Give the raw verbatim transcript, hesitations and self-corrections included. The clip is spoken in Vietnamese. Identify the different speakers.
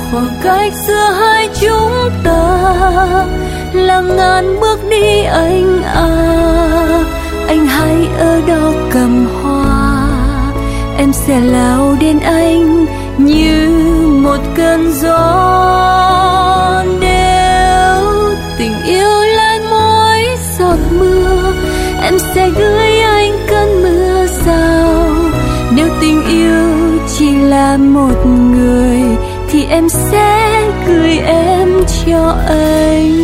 Speaker 1: khoảng cách giữa hai chúng ta là ngàn bước đi anh à. Anh hãy ở đó cầm hoa, em sẽ lao đến anh như một cơn gió. Nếu tình yêu là mỗi giọt mưa, em sẽ gửi anh cơn mưa rào. Nếu tình yêu chỉ là một người thì em sẽ gửi em cho anh.